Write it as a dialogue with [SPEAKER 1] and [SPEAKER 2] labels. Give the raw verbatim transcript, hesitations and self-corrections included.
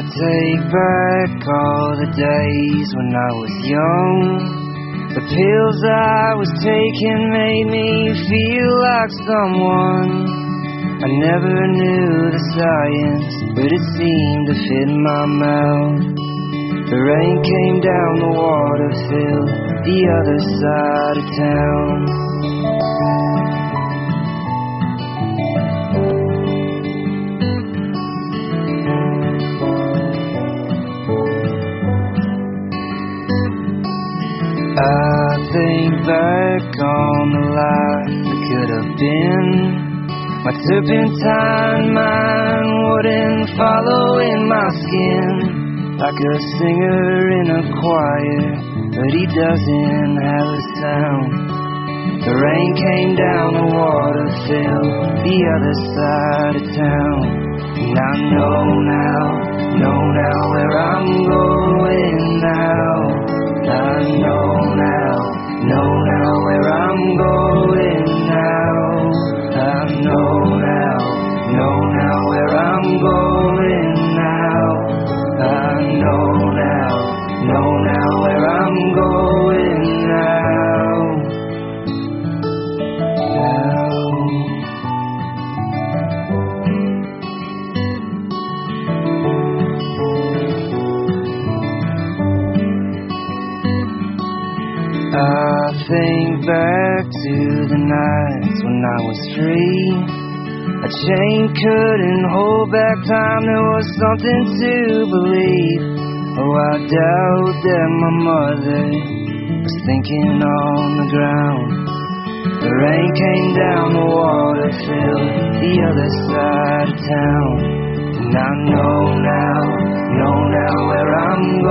[SPEAKER 1] take back all the days when I was young. The pills I was taking made me feel like someone. I never knew the science, but it seemed to fit my mouth. The rain came down, the water filled the other side of town. I think back on the life that could have been. My turpentine mind wouldn't follow in my skin. Like a singer in a choir, but he doesn't have a sound. The rain came down, the water filled the other side of town. And I know now, know now where I'm going now. I know now, know now where I'm going now. I know now, know now where I'm going now. I know now, know now where I'm going now. Now. I think back to the nights when I was free. A chain couldn't hold back time, there was something to believe. Oh, I doubt that my mother was thinking on the ground. The rain came down, the water filled the other side of town. And I know now, know now where I'm going.